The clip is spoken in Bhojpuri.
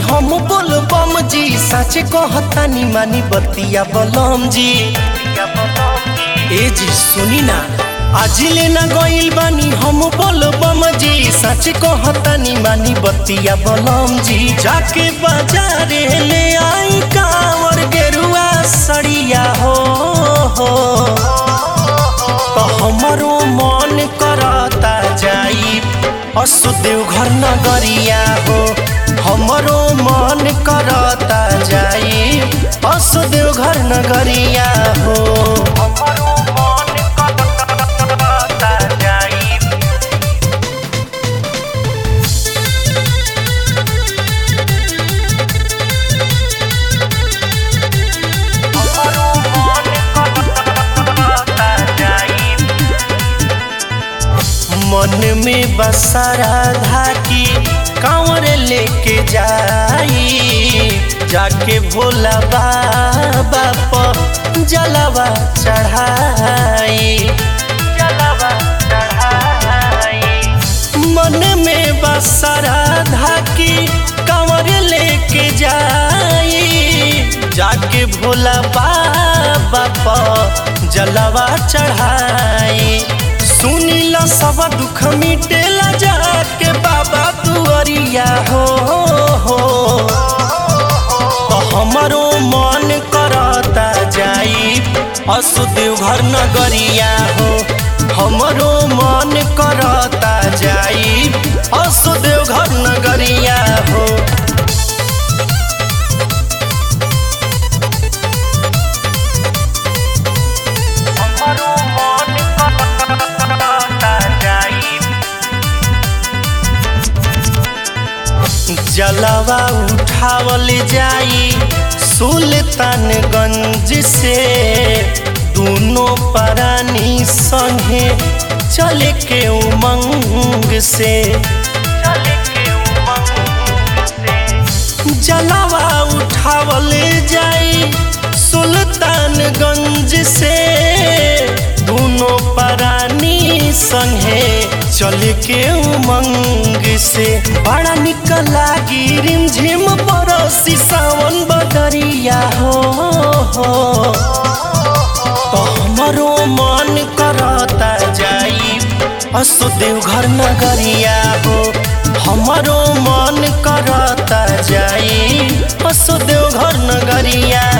हम बोल बम जी, साचे कहतानी मानी बतिया बलम जी। ए जी सुनी ना, आज लेना गइल बानी हम बोल बम जी, साचे कहतानी मानी बतिया बलम जी। जाके बाजारे ले आई कांवर गेरुआ सड़िया हो तो हमरो मन करता जाई असु देवघर नगरिया हो। हमरो मन करता जाई असु देवघर नगरिया हो। हमरो मन करता जाई हमरो मन करता जाई। मन में बसारा धाकी कांवर लेके जाई, जाके भोला बाबा पर जलवा चढ़ाई, जलवा चढ़ाई। मन में बसारा धाकी कांवर लेके जाई, जाके भोला बाबा पर जलवा चढ़ाई। सुनीला सब दुख मिटेला जाके बाबा दुआरिया हो तो हमरो मन करता जाई असु देवघर नगरिया हो। हमरो मन करता जाई असु देवघर नगरिया हो। जलवा उठावल जाई सुल्तानगंज से, दोनों परानी संगे चले के उमंग से, चले के उमंग से। जलवा उठावल जाई सुल्तानगंज से, दोनों परानी संगे चले के उमंग से। बड़ा निक लागी रिमझिम बरसी सावन बदरिया हो तो हमरो मन करता जाई असु देवघर नगरिया हो। हमरो मन करता जाई असु देवघर नगरिया